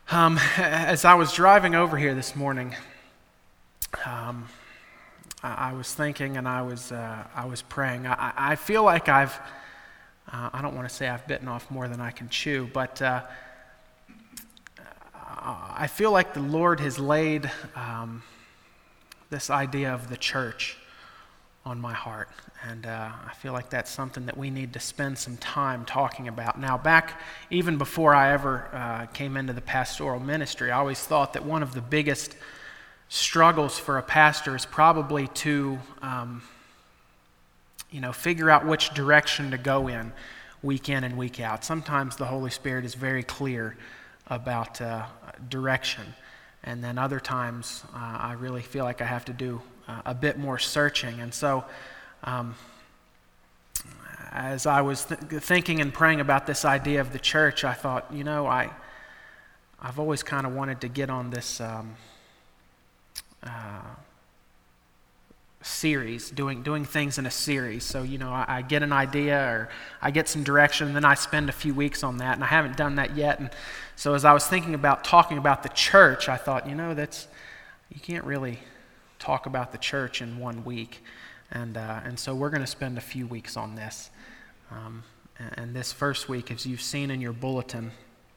As I was driving over here this morning, I was thinking and I was praying. I feel like I don't want to say I've bitten off more than I can chew, but I feel like the Lord has laid this idea of the church on my heart. And I feel like that's something that we need to spend some time talking about. Now, back even before I ever came into the pastoral ministry, I always thought that one of the biggest struggles for a pastor is probably to figure out which direction to go in and week out. Sometimes the Holy Spirit is very clear about direction, and then other times I really feel like I have to do a bit more searching. And so as I was thinking and praying about this idea of the church, I thought, I've always kind of wanted to get on this series, doing things in a series. So, I get an idea or I get some direction, and then I spend a few weeks on that, and I haven't done that yet. And so as I was thinking about talking about the church, I thought, you can't really talk about the church in 1 week. And so we're going to spend a few weeks on this. And this first week, as you've seen in your bulletin,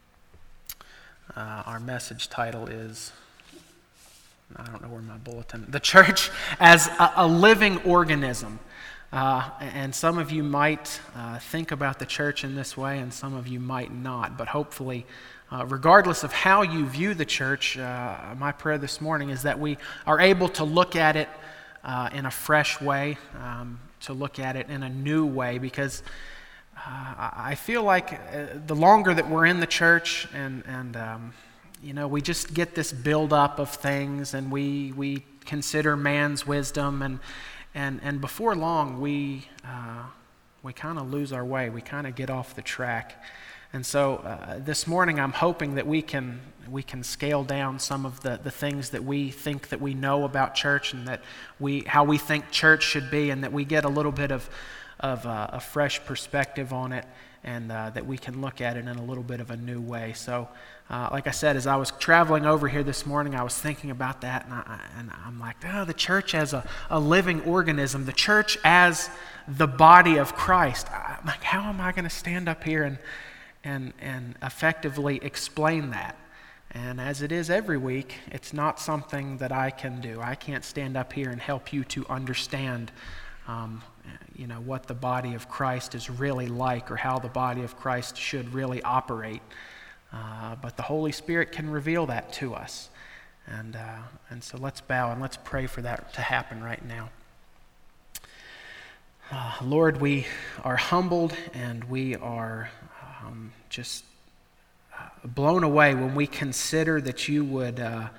our message title is, I don't know where my bulletin, The Church as a Living Organism. And some of you might think about the church in this way, and some of you might not. But hopefully, regardless of how you view the church, my prayer this morning is that we are able to look at it in a fresh way, to look at it in a new way, because I feel like the longer that we're in the church and we just get this buildup of things, and we consider man's wisdom, and before long we kind of lose our way. We kind of get off the track. And so this morning I'm hoping that we can scale down some of the things that we think that we know about church, and that how we think church should be, and that we get a little bit of a fresh perspective on it, and that we can look at it in a little bit of a new way. So like I said, as I was traveling over here this morning, I was thinking about that, and I'm like, the church as a living organism, the church as the body of Christ. I'm like, how am I going to stand up here and effectively explain that? And as it is every week, it's not something that I can do. I can't stand up here and help you to understand what the body of Christ is really like, or how the body of Christ should really operate. But the Holy Spirit can reveal that to us. And so let's bow and let's pray for that to happen right now. Lord, we are humbled, and we are just blown away when we consider that you would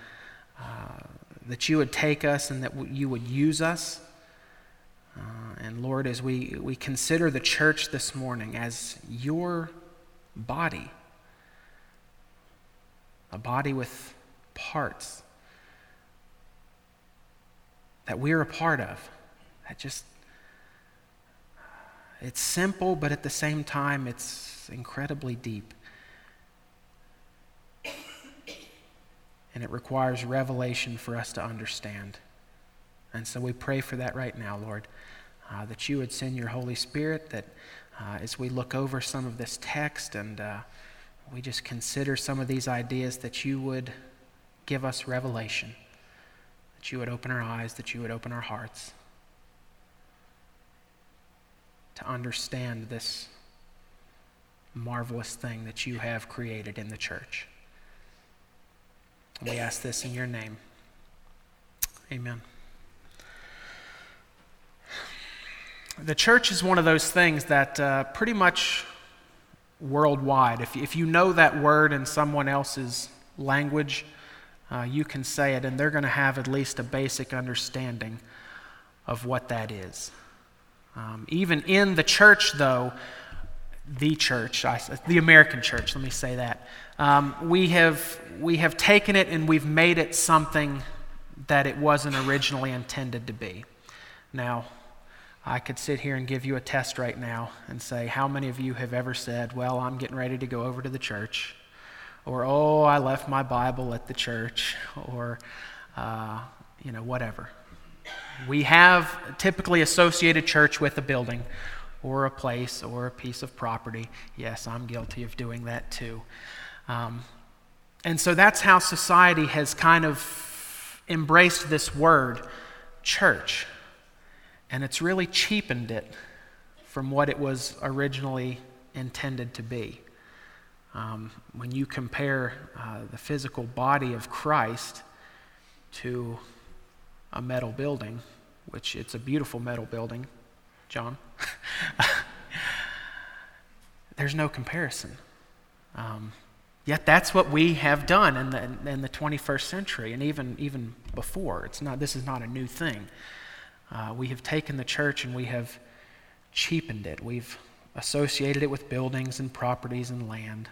take us, and that you would use us. And Lord, as we consider the church this morning as your body, a body with parts that we're a part of, it's simple, but at the same time it's incredibly deep. And it requires revelation for us to understand. And so we pray for that right now, Lord, that you would send your Holy Spirit, that as we look over some of this text and we just consider some of these ideas, that you would give us revelation, that you would open our eyes, that you would open our hearts to understand this marvelous thing that you have created in the church. We ask this in your name. Amen. The church is one of those things that pretty much worldwide, if you know that word in someone else's language, you can say it, and they're going to have at least a basic understanding of what that is. Even in the church, though, the American church, let me say that, we have taken it and we've made it something that it wasn't originally intended to be. Now, I could sit here and give you a test right now and say, how many of you have ever said, well, I'm getting ready to go over to the church, or, oh, I left my Bible at the church, or, whatever. We have typically associated church with a building or a place or a piece of property. Yes, I'm guilty of doing that too. And so that's how society has kind of embraced this word, church. And it's really cheapened it from what it was originally intended to be. When you compare the physical body of Christ to a metal building, which it's a beautiful metal building, John, there's no comparison. Yet that's what we have done in the 21st century, and even before. This is not a new thing. We have taken the church and we have cheapened it. We've associated it with buildings and properties and land.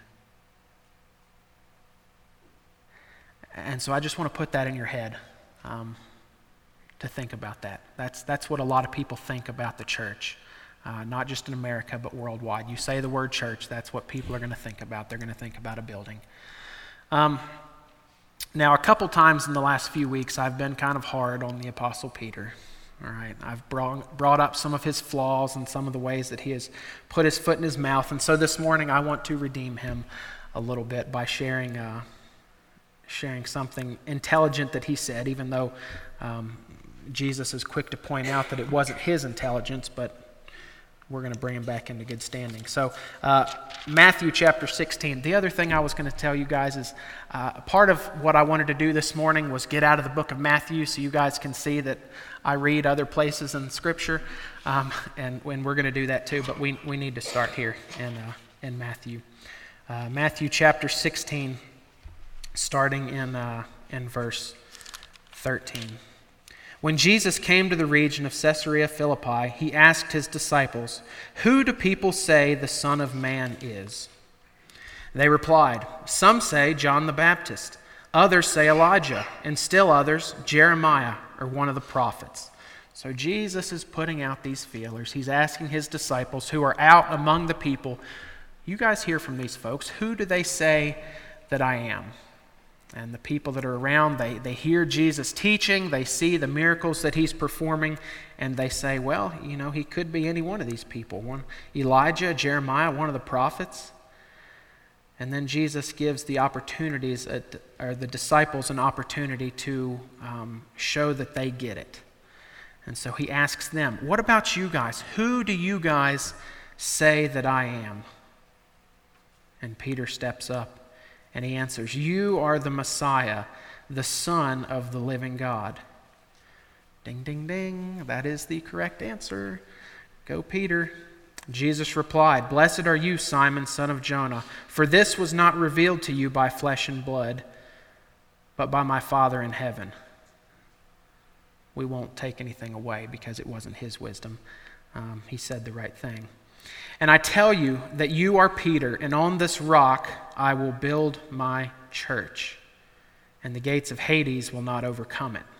And so I just want to put that in your head, to think about that. That's what a lot of people think about the church, not just in America, but worldwide. You say the word church, that's what people are going to think about. They're going to think about a building. Now, a couple times in the last few weeks, I've been kind of hard on the Apostle Peter. All right, I've brought up some of his flaws and some of the ways that he has put his foot in his mouth. And so this morning, I want to redeem him a little bit by sharing something intelligent that he said, even though Jesus is quick to point out that it wasn't his intelligence, but we're going to bring him back into good standing. So Matthew chapter 16. The other thing I was going to tell you guys is part of what I wanted to do this morning was get out of the book of Matthew so you guys can see that I read other places in Scripture, and we're going to do that too, but we need to start here in Matthew. Matthew chapter 16, starting in verse 13. When Jesus came to the region of Caesarea Philippi, he asked his disciples, "Who do people say the Son of Man is?" They replied, "Some say John the Baptist, others say Elijah, and still others Jeremiah or one of the prophets." So Jesus is putting out these feelers. He's asking his disciples who are out among the people, you guys hear from these folks, who do they say that I am? And the people that are around, they hear Jesus teaching, they see the miracles that he's performing, and they say, well, he could be any one of these people. Elijah, Jeremiah, one of the prophets. And then Jesus gives the the disciples an opportunity to show that they get it. And so he asks them, what about you guys? Who do you guys say that I am? And Peter steps up. And he answers, "You are the Messiah, the Son of the living God." Ding, ding, ding. That is the correct answer. Go, Peter. Jesus replied, "Blessed are you, Simon, son of Jonah, for this was not revealed to you by flesh and blood, but by my Father in heaven." We won't take anything away because it wasn't his wisdom. He said the right thing. "And I tell you that you are Peter, and on this rock I will build my church, and the gates of Hades will not overcome it."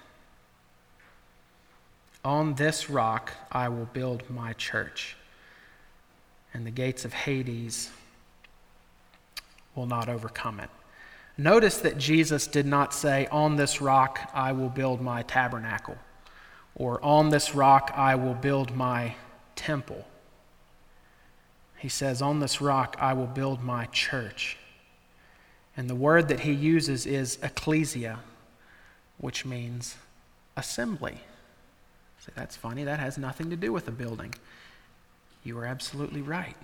On this rock I will build my church, and the gates of Hades will not overcome it. Notice that Jesus did not say, "On this rock I will build my tabernacle," or "On this rock I will build my temple." He says, "On this rock I will build my church." And the word that he uses is ecclesia, which means assembly. So that's funny, that has nothing to do with a building. You are absolutely right.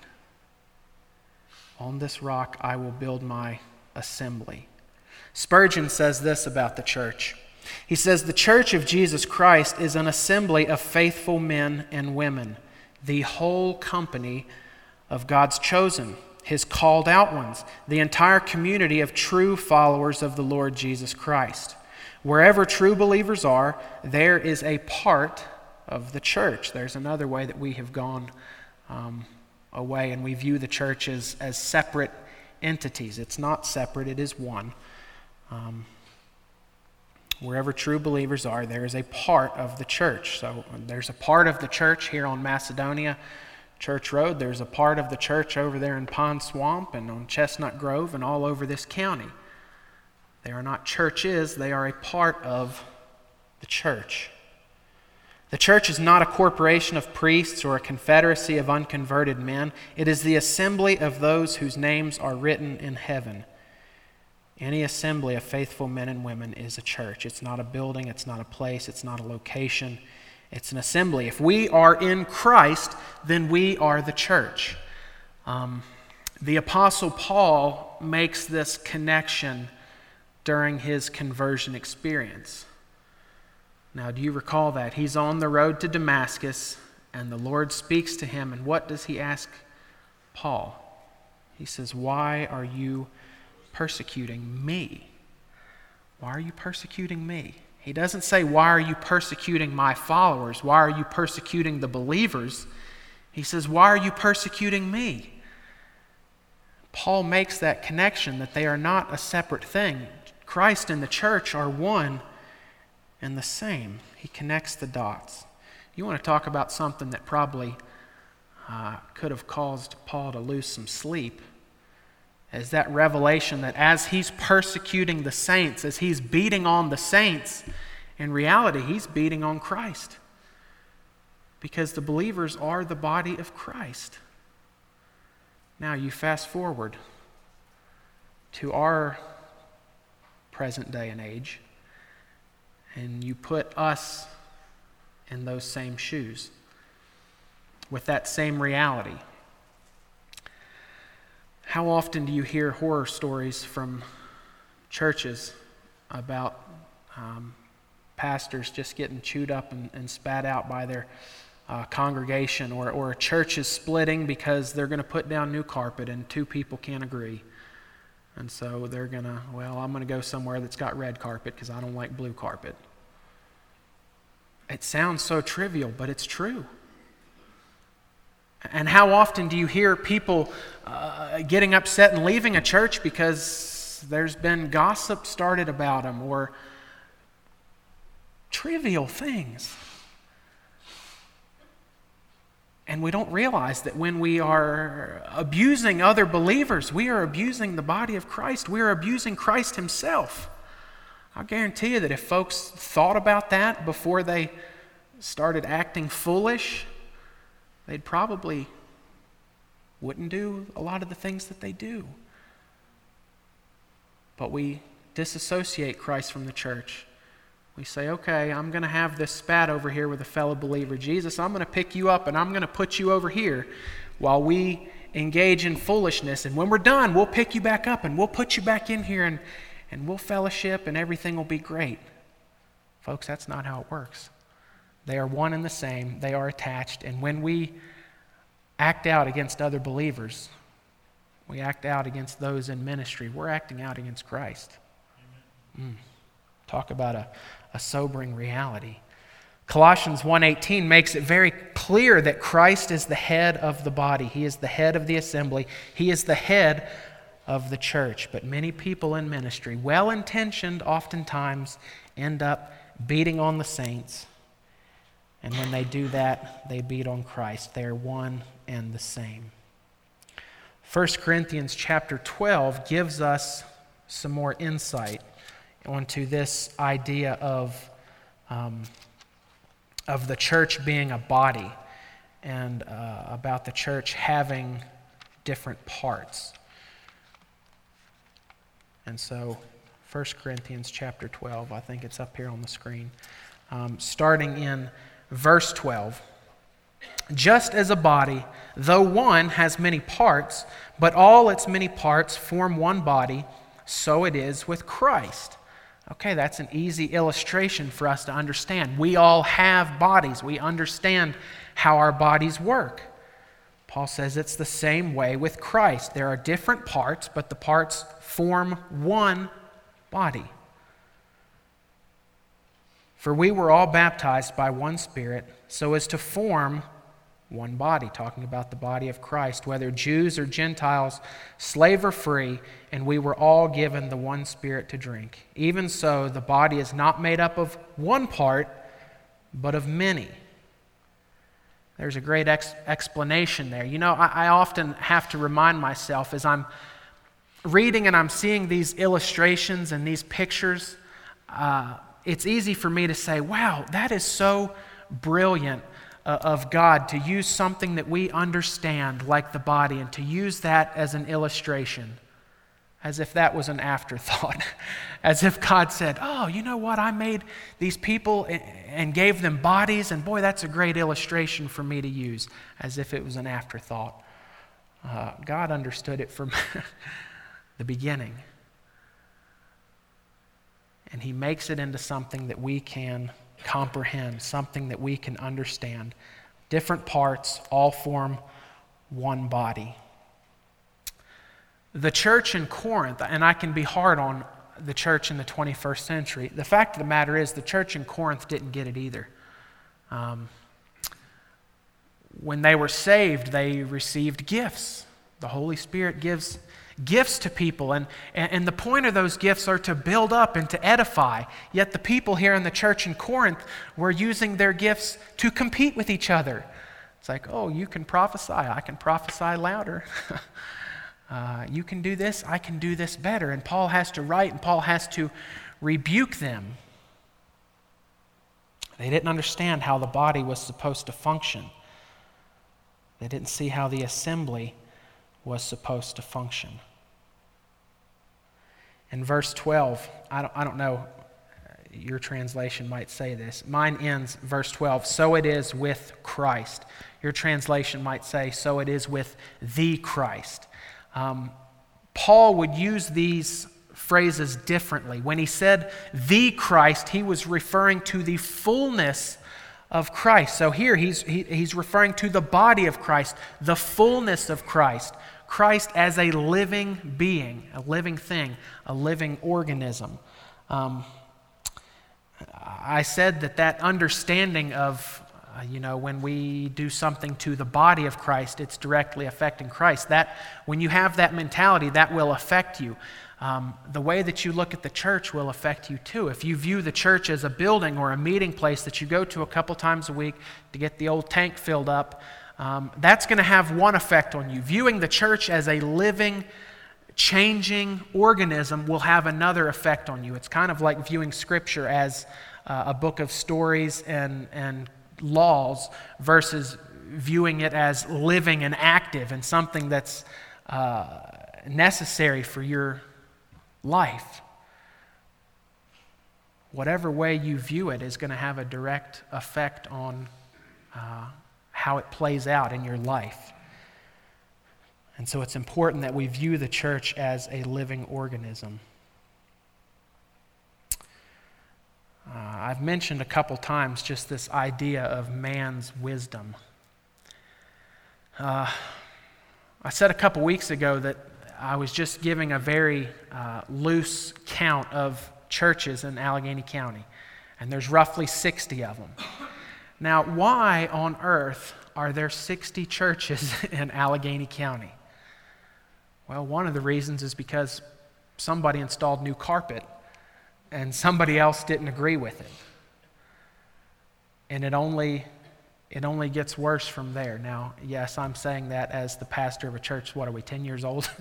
On this rock I will build my assembly. Spurgeon says this about the church. He says, "The church of Jesus Christ is an assembly of faithful men and women, the whole company of God's chosen, his called out ones, the entire community of true followers of the Lord Jesus Christ. Wherever true believers are, there is a part of the church." There's another way that we have gone away and we view the church as separate entities. It's not separate, it is one. Wherever true believers are, there is a part of the church. So there's a part of the church here on Macedonia Church Road, there's a part of the church over there in Pond Swamp and on Chestnut Grove and all over this county. They are not churches, they are a part of the church. The church is not a corporation of priests or a confederacy of unconverted men. It is the assembly of those whose names are written in heaven. Any assembly of faithful men and women is a church. It's not a building, it's not a place, it's not a location. It's an assembly. If we are in Christ, then we are the church. The Apostle Paul makes this connection during his conversion experience. Now, do you recall that? He's on the road to Damascus, and the Lord speaks to him, and what does he ask Paul? He says, "Why are you persecuting me? Why are you persecuting me?" He doesn't say, "Why are you persecuting my followers? Why are you persecuting the believers?" He says, "Why are you persecuting me?" Paul makes that connection that they are not a separate thing. Christ and the church are one and the same. He connects the dots. You want to talk about something that probably could have caused Paul to lose some sleep, is that revelation that as he's persecuting the saints, as he's beating on the saints, in reality, he's beating on Christ. Because the believers are the body of Christ. Now you fast forward to our present day and age, and you put us in those same shoes with that same reality. How often do you hear horror stories from churches about pastors just getting chewed up and spat out by their congregation, or churches splitting because they're going to put down new carpet and two people can't agree? And so they're going to, I'm going to go somewhere that's got red carpet because I don't like blue carpet. It sounds so trivial, but it's true. And how often do you hear people getting upset and leaving a church because there's been gossip started about them, or trivial things? And we don't realize that when we are abusing other believers, we are abusing the body of Christ. We are abusing Christ himself. I guarantee you that if folks thought about that before they started acting foolish, they'd probably wouldn't do a lot of the things that they do. But we disassociate Christ from the church. We say, okay, I'm going to have this spat over here with a fellow believer. Jesus, I'm going to pick you up and I'm going to put you over here while we engage in foolishness. And when we're done, we'll pick you back up and we'll put you back in here and we'll fellowship and everything will be great. Folks, that's not how it works. They are one and the same. They are attached. And when we act out against other believers, we act out against those in ministry, we're acting out against Christ. Talk about a sobering reality. Colossians 1:18 makes it very clear that Christ is the head of the body. He is the head of the assembly. He is the head of the church. But many people in ministry, well-intentioned oftentimes, end up beating on the saints. And when they do that, they beat on Christ. They are one and the same. 1 Corinthians chapter 12 gives us some more insight onto this idea of the church being a body, and about the church having different parts. And so 1 Corinthians chapter 12, I think it's up here on the screen, starting in verse 12. Just as a body, though one, has many parts, but all its many parts form one body, so it is with Christ. Okay, that's an easy illustration for us to understand. We all have bodies. We understand how our bodies work. Paul says it's the same way with Christ. There are different parts, but the parts form one body. For we were all baptized by one Spirit, so as to form one body, talking about the body of Christ, whether Jews or Gentiles, slave or free, and we were all given the one Spirit to drink. Even so, the body is not made up of one part, but of many. There's a great explanation there. I often have to remind myself as I'm reading and I'm seeing these illustrations and these pictures, it's easy for me to say, wow, that is so brilliant of God to use something that we understand like the body and to use that as an illustration, as if that was an afterthought, as if God said, oh, you know what, I made these people and gave them bodies, and boy, that's a great illustration for me to use, as if it was an afterthought. God understood it from the beginning. And He makes it into something that we can comprehend, something that we can understand. Different parts all form one body. The church in Corinth, and I can be hard on the church in the 21st century, the fact of the matter is the church in Corinth didn't get it either. When they were saved, they received gifts. The Holy Spirit gives gifts to people, and the point of those gifts are to build up and to edify. Yet the people here in the church in Corinth were using their gifts to compete with each other. It's like, oh, you can prophesy, I can prophesy louder. You can do this, I can do this better. And Paul has to write, and Paul has to rebuke them. They didn't understand how the body was supposed to function. They didn't see how the assembly was supposed to function. In verse 12, I don't know, your translation might say this. Mine ends, verse 12, so it is with Christ. Your translation might say, so it is with the Christ. Paul would use these phrases differently. When he said the Christ, he was referring to the fullness of Christ. So here he's referring to the body of Christ, the fullness of Christ. Christ as a living being, a living thing, a living organism. I said that understanding of, when we do something to the body of Christ, it's directly affecting Christ. That when you have that mentality, that will affect you. The way that you look at the church will affect you too. If you view the church as a building or a meeting place that you go to a couple times a week to get the old tank filled up, that's going to have one effect on you. Viewing the church as a living, changing organism will have another effect on you. It's kind of like viewing Scripture as a book of stories and laws versus viewing it as living and active and something that's necessary for your life. Whatever way you view it is going to have a direct effect on how it plays out in your life. And so it's important that we view the church as a living organism. I've mentioned a couple times just this idea of man's wisdom. I said a couple weeks ago that I was just giving a very loose count of churches in Allegheny County, and there's roughly 60 of them. Now, why on earth are there 60 churches in Allegheny County? Well, one of the reasons is because somebody installed new carpet and somebody else didn't agree with it. And it only gets worse from there. Now, yes, I'm saying that as the pastor of a church, what are we, 10 years old?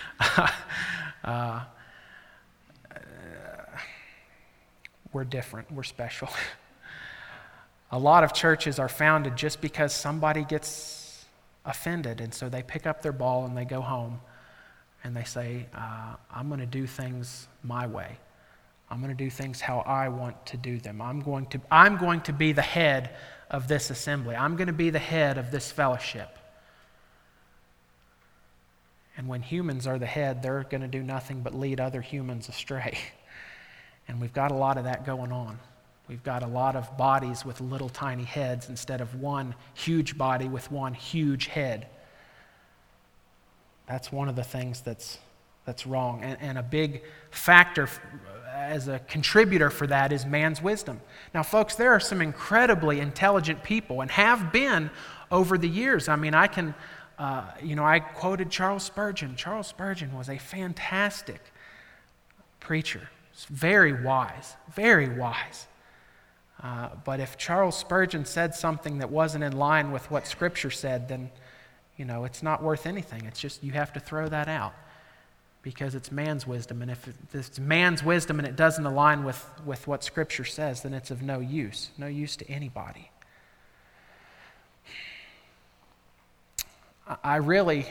We're different. We're special. A lot of churches are founded just because somebody gets offended, and so they pick up their ball and they go home and they say, I'm going to do things my way. I'm going to do things how I want to do them. I'm going to be the head of this assembly. I'm going to be the head of this fellowship. And when humans are the head, they're going to do nothing but lead other humans astray. And we've got a lot of that going on. We've got a lot of bodies with little tiny heads instead of one huge body with one huge head. That's one of the things that's wrong. And a big factor as a contributor for that is man's wisdom. Now, folks, there are some incredibly intelligent people and have been over the years. I mean, I quoted Charles Spurgeon. Charles Spurgeon was a fantastic preacher. Very wise, very wise. But if Charles Spurgeon said something that wasn't in line with what Scripture said, then, it's not worth anything. It's just you have to throw that out because it's man's wisdom. And if it's man's wisdom and it doesn't align with what Scripture says, then it's of no use to anybody. I really,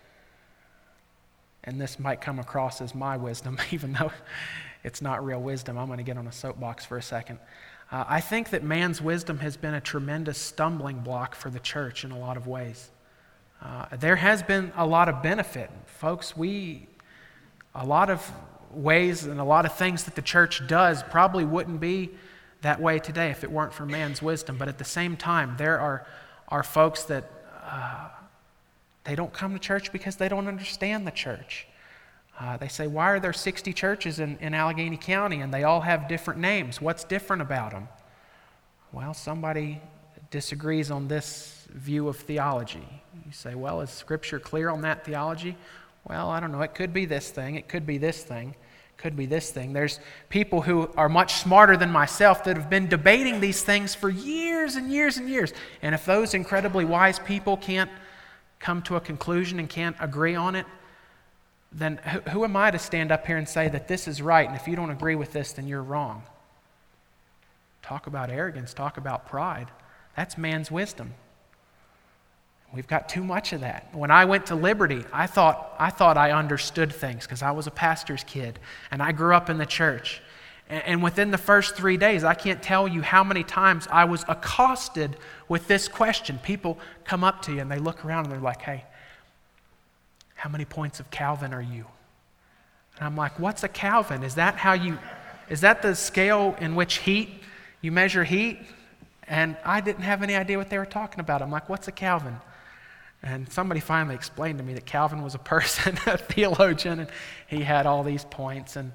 and this might come across as my wisdom, even though it's not real wisdom. I'm going to get on a soapbox for a second. I think that man's wisdom has been a tremendous stumbling block for the church in a lot of ways. There has been a lot of benefit. Folks, a lot of ways and a lot of things that the church does probably wouldn't be that way today if it weren't for man's wisdom. But at the same time, there are folks that they don't come to church because they don't understand the church. They say, why are there 60 churches in Allegheny County and they all have different names? What's different about them? Well, somebody disagrees on this view of theology. You say, well, is Scripture clear on that theology? Well, I don't know. It could be this thing. It could be this thing. It could be this thing. There's people who are much smarter than myself that have been debating these things for years and years and years. And if those incredibly wise people can't come to a conclusion and can't agree on it, then who am I to stand up here and say that this is right, and if you don't agree with this, then you're wrong? Talk about arrogance, talk about pride. That's man's wisdom. We've got too much of that. When I went to Liberty, I thought I understood things because I was a pastor's kid, and I grew up in the church. And within the first 3 days, I can't tell you how many times I was accosted with this question. People come up to you, and they look around, and they're like, hey, how many points of Calvin are you? And I'm like, what's a Calvin? Is that the scale in which you measure heat? And I didn't have any idea what they were talking about. I'm like, what's a Calvin? And somebody finally explained to me that Calvin was a person, a theologian, and he had all these points. And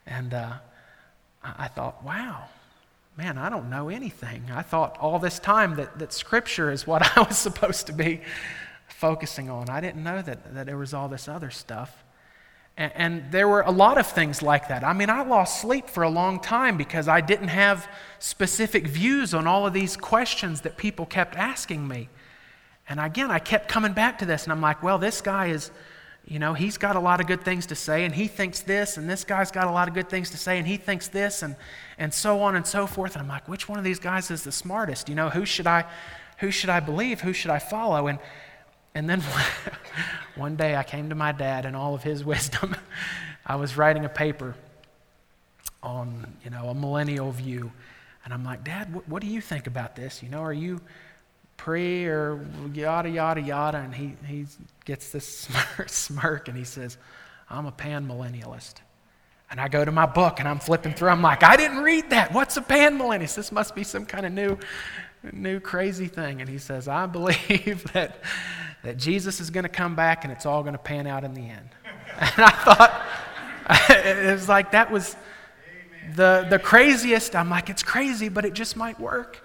I thought, wow, man, I don't know anything. I thought all this time that Scripture is what I was supposed to be focusing on. I didn't know that there was all this other stuff. And there were a lot of things like that. I mean, I lost sleep for a long time because I didn't have specific views on all of these questions that people kept asking me. And again, I kept coming back to this, and I'm like, well, this guy is, he's got a lot of good things to say, and he thinks this, and this guy's got a lot of good things to say, and he thinks this, and so on and so forth. And I'm like, which one of these guys is the smartest? Who should I believe? Who should I follow? And then one day I came to my dad in all of his wisdom. I was writing a paper on, a millennial view. And I'm like, Dad, what do you think about this? Are you pre or yada, yada, yada? And he gets this smirk and he says, I'm a pan-millennialist. And I go to my book and I'm flipping through. I'm like, I didn't read that. What's a pan-millennialist? This must be some kind of new crazy thing. And he says, I believe that Jesus is going to come back and it's all going to pan out in the end. And I thought, it was like that was the craziest. I'm like, it's crazy, but it just might work.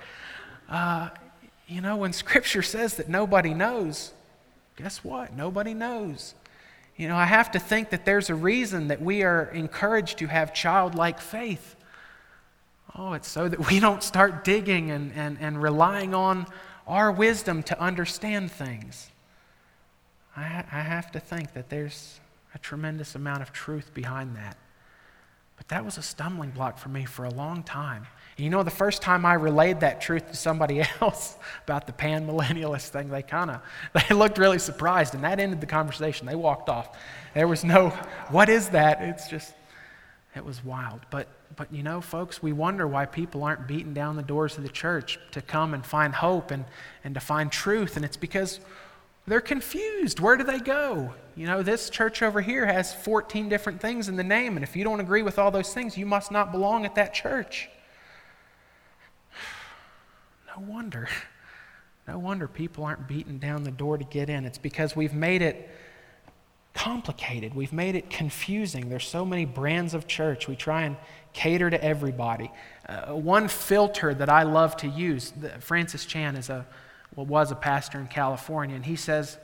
When Scripture says that nobody knows, guess what? Nobody knows. I have to think that there's a reason that we are encouraged to have childlike faith. Oh, it's so that we don't start digging and relying on our wisdom to understand things. I have to think that there's a tremendous amount of truth behind that. But that was a stumbling block for me for a long time. And the first time I relayed that truth to somebody else about the pan-millennialist thing, they looked really surprised, and that ended the conversation. They walked off. There was no, what is that? It was wild. But folks, we wonder why people aren't beating down the doors of the church to come and find hope and to find truth. And it's because they're confused. Where do they go? This church over here has 14 different things in the name, and if you don't agree with all those things, you must not belong at that church. No wonder people aren't beating down the door to get in. It's because we've made it complicated. We've made it confusing. There's so many brands of church. We try and cater to everybody. One filter that I love to use, Francis Chan was a pastor in California, and he says,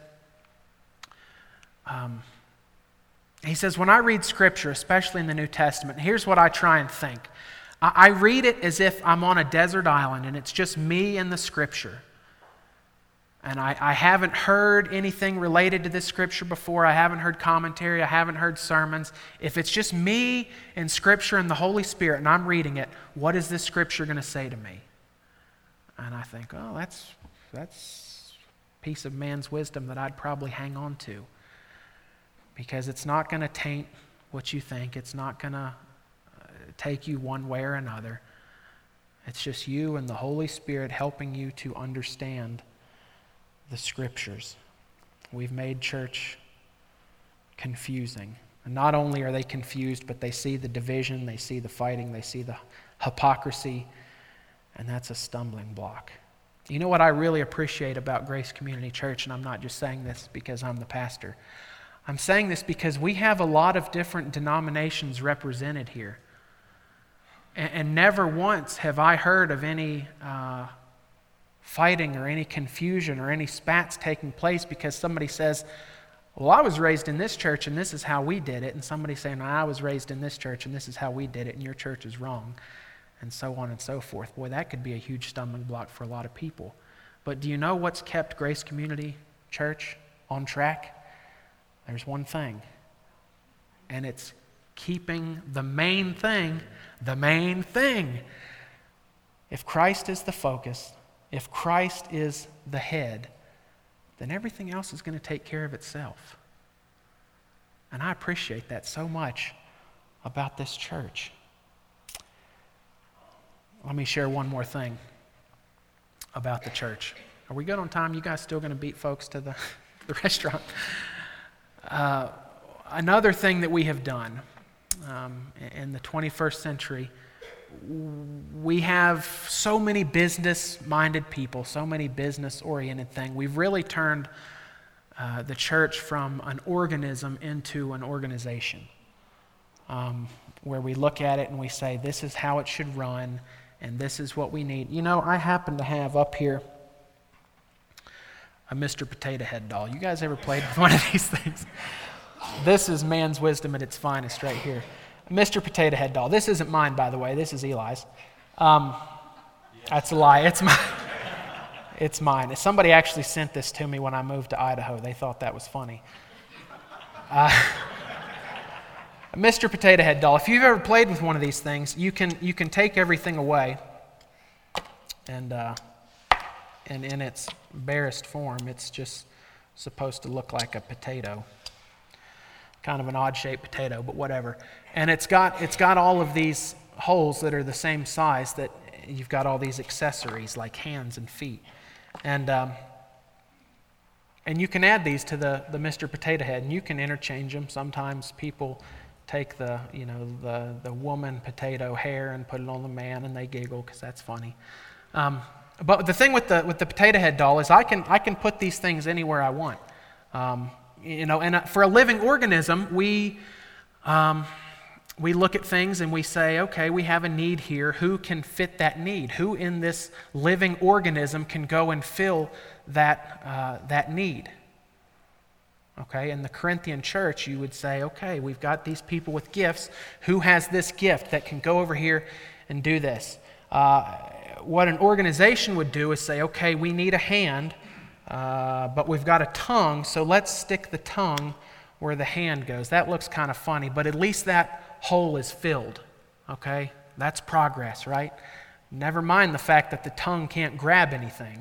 when I read Scripture, especially in the New Testament, here's what I try and think. I read it as if I'm on a desert island and it's just me and the Scripture. And I haven't heard anything related to this Scripture before. I haven't heard commentary. I haven't heard sermons. If it's just me and Scripture and the Holy Spirit and I'm reading it, what is this Scripture going to say to me? And I think, oh, that's a piece of man's wisdom that I'd probably hang on to. Because it's not going to taint what you think. It's not going to take you one way or another. It's just you and the Holy Spirit helping you to understand the Scriptures. We've made church confusing. And not only are they confused, but they see the division, they see the fighting, they see the hypocrisy, and that's a stumbling block. You know what I really appreciate about Grace Community Church, and I'm not just saying this because I'm the pastor. I'm saying this because we have a lot of different denominations represented here. And never once have I heard of any fighting or any confusion or any spats taking place because somebody says, well, I was raised in this church and this is how we did it. And somebody saying, I was raised in this church and this is how we did it and your church is wrong. And so on and so forth. Boy, that could be a huge stumbling block for a lot of people. But do you know what's kept Grace Community Church on track? There's one thing. And it's keeping the main thing the main thing. If Christ is the focus, if Christ is the head, then everything else is going to take care of itself. And I appreciate that so much about this church. Let me share one more thing about the church. Are we good on time? You guys still going to beat folks to the restaurant? Another thing that we have done in the 21st century, we have so many business-minded people, so many business-oriented things. We've really turned the church from an organism into an organization, where we look at it and we say, this is how it should run, and this is what we need. You know, I happen to have up here a Mr. Potato Head doll. You guys ever played with one of these things? This is man's wisdom at its finest right here. Mr. Potato Head doll. This isn't mine, by the way. This is Eli's. That's a lie. It's mine. It's mine. Somebody actually sent this to me when I moved to Idaho. They thought that was funny. Mr. Potato Head doll. If you've ever played with one of these things, you can take everything away, and in its barest form, it's just supposed to look like a potato. Kind of an odd-shaped potato, but whatever. And it's got all of these holes that are the same size that you've got all these accessories like hands and feet. And you can add these to the Mr. Potato Head, and you can interchange them. Sometimes people take the woman potato hair and put it on the man, and they giggle because that's funny. But the thing with the Potato Head doll is I can put these things anywhere I want. And for a living organism, we look at things and we say, okay, we have a need here. Who can fit that need? Who in this living organism can go and fill that need? Okay, in the Corinthian church, you would say, okay, we've got these people with gifts. Who has this gift that can go over here and do this? What an organization would do is say, okay, we need a hand, but we've got a tongue, so let's stick the tongue where the hand goes. That looks kind of funny, but at least that hole is filled, okay? That's progress, right? Never mind the fact that the tongue can't grab anything.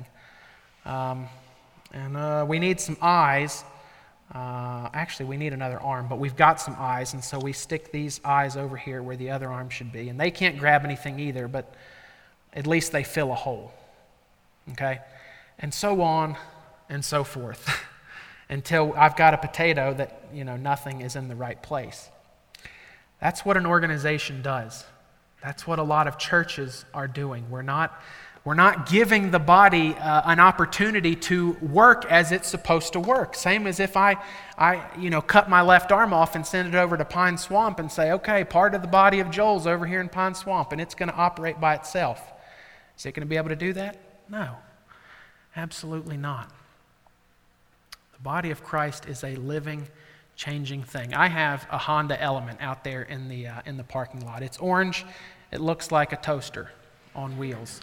We need some eyes. Actually, we need another arm, but we've got some eyes, and so we stick these eyes over here where the other arm should be. And they can't grab anything either, but at least they fill a hole, okay? And so on and so forth until I've got a potato that, nothing is in the right place. That's what an organization does. That's what a lot of churches are doing. We're not giving the body an opportunity to work as it's supposed to work. Same as if I cut my left arm off and send it over to Pine Swamp and say, okay, part of the body of Joel's over here in Pine Swamp, and it's going to operate by itself. Is it going to be able to do that? No, absolutely not. The body of Christ is a living, changing thing. I have a Honda Element out there in the parking lot. It's orange, It looks like a toaster on wheels.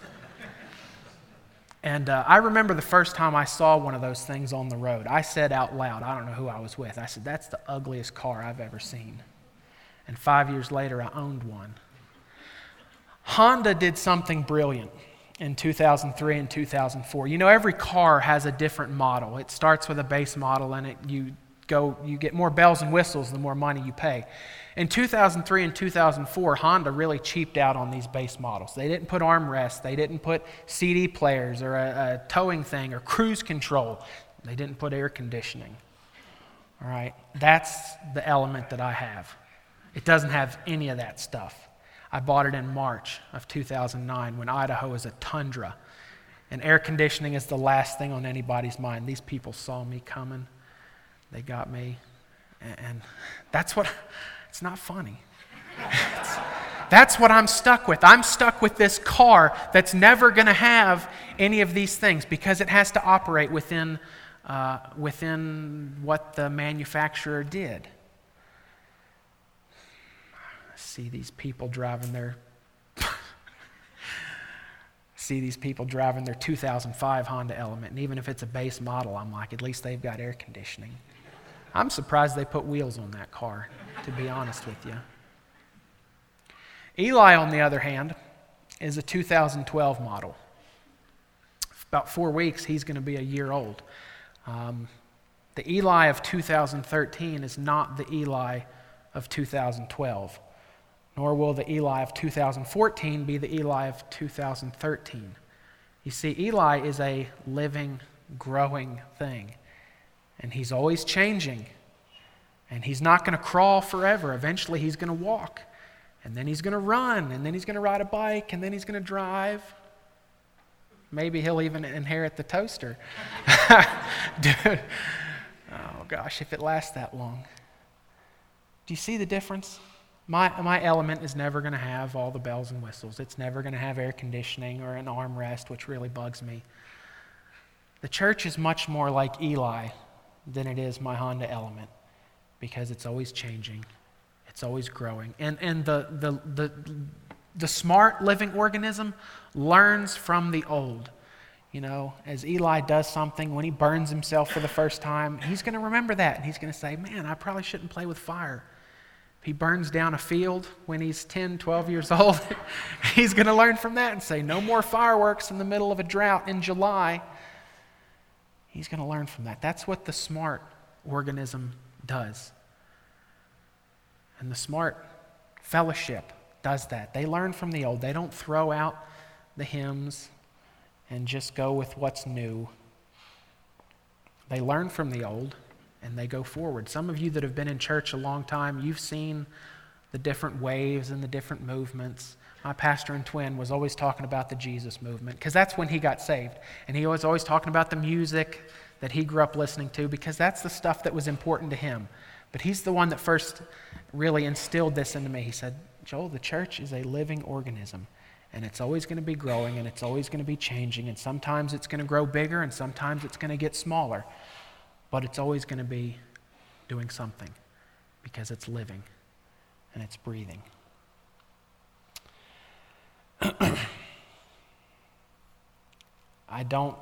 And I remember the first time I saw one of those things on the road. I said out loud, I don't know who I was with, I said, "That's the ugliest car I've ever seen." And 5 years later, I owned one. Honda did something brilliant in 2003 and 2004. You know, every car has a different model. It starts with a base model, and you get more bells and whistles the more money you pay. In 2003 and 2004, Honda really cheaped out on these base models. They didn't put armrests, they didn't put CD players or a towing thing or cruise control. They didn't put air conditioning. All right, that's the Element that I have. It doesn't have any of that stuff. I bought it in March of 2009 when Idaho is a tundra, and air conditioning is the last thing on anybody's mind. These people saw me coming. They got me, and that's what... It's not funny. That's what I'm stuck with. I'm stuck with this car that's never going to have any of these things because it has to operate within what the manufacturer did. I see these people driving their 2005 Honda Element, and even if it's a base model, I'm like, at least they've got air conditioning. I'm surprised they put wheels on that car, to be honest with you. Eli, on the other hand, is a 2012 model. About 4 weeks, he's going to be a year old. The Eli of 2013 is not the Eli of 2012, nor will the Eli of 2014 be the Eli of 2013. You see, Eli is a living, growing thing. And he's always changing. And he's not going to crawl forever. Eventually he's going to walk. And then he's going to run. And then he's going to ride a bike. And then he's going to drive. Maybe he'll even inherit the toaster. Dude. Oh gosh, if it lasts that long. Do you see the difference? My Element is never going to have all the bells and whistles. It's never going to have air conditioning or an armrest, which really bugs me. The church is much more like Eli than it is my Honda Element, because it's always changing, it's always growing, and the smart living organism learns from the old. You know, as Eli does something, when he burns himself for the first time, he's going to remember that, and he's going to say, "Man, I probably shouldn't play with fire." If he burns down a field when he's 10, 12 years old, he's going to learn from that and say, "No more fireworks in the middle of a drought in July." He's going to learn from that. That's what the smart organism does. And the smart fellowship does that. They learn from the old. They don't throw out the hymns and just go with what's new. They learn from the old and they go forward. Some of you that have been in church a long time, you've seen the different waves and the different movements. My pastor and twin was always talking about the Jesus movement because that's when he got saved. And he was always talking about the music that he grew up listening to because that's the stuff that was important to him. But he's the one that first really instilled this into me. He said, "Joel, the church is a living organism, and it's always going to be growing, and it's always going to be changing, and sometimes it's going to grow bigger, and sometimes it's going to get smaller, but it's always going to be doing something because it's living and it's breathing." I don't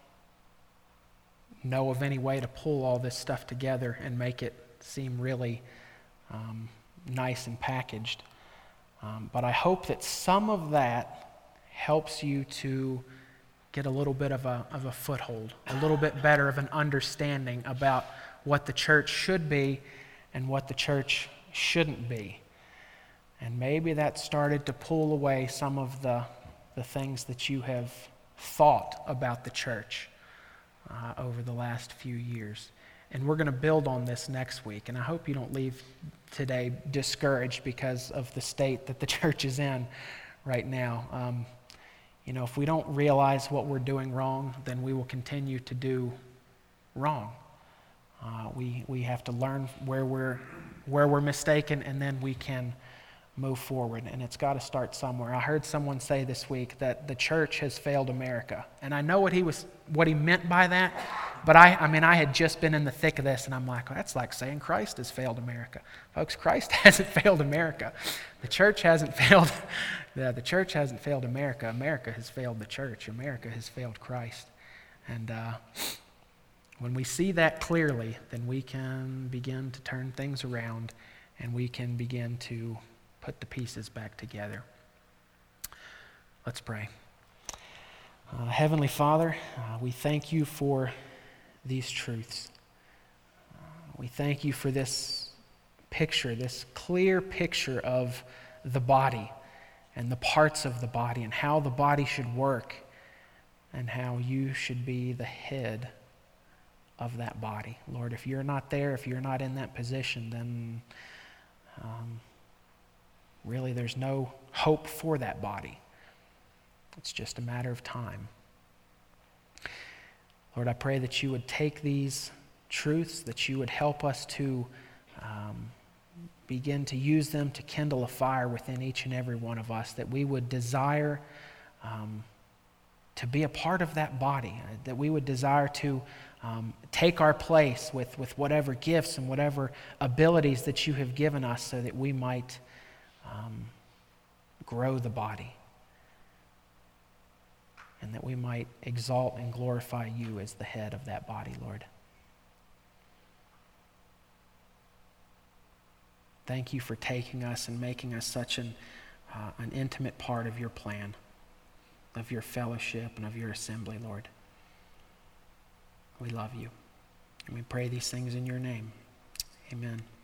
know of any way to pull all this stuff together and make it seem really nice and packaged. But I hope that some of that helps you to get a little bit of a foothold, a little bit better of an understanding about what the church should be and what the church shouldn't be. And maybe that started to pull away some of the things that you have thought about the church over the last few years. And we're going to build on this next week. And I hope you don't leave today discouraged because of the state that the church is in right now. If we don't realize what we're doing wrong, then we will continue to do wrong. We have to learn where we're mistaken, and then we can move forward. And it's got to start somewhere. I heard someone say this week that the church has failed America, and I know what he meant by that. But I had just been in the thick of this, and I'm like, well, that's like saying Christ has failed America. Folks, Christ hasn't failed America. The church hasn't failed The church hasn't failed America. America has failed the church. America has failed Christ. And when we see that clearly, then we can begin to turn things around and we can begin to put the pieces back together. Let's pray. Heavenly Father, we thank you for these truths. We thank you for this picture, this clear picture of the body and the parts of the body and how the body should work and how you should be the head of that body. Lord, if you're not there, if you're not in that position, then really there's no hope for that body. It's just a matter of time. Lord, I pray that you would take these truths, that you would help us to begin to use them to kindle a fire within each and every one of us, that we would desire to be a part of that body, that we would desire to take our place with whatever gifts and whatever abilities that you have given us so that we might grow the body and that we might exalt and glorify you as the head of that body, Lord. Thank you for taking us and making us such an intimate part of your plan, of your fellowship, and of your assembly, Lord. We love you. And we pray these things in your name. Amen.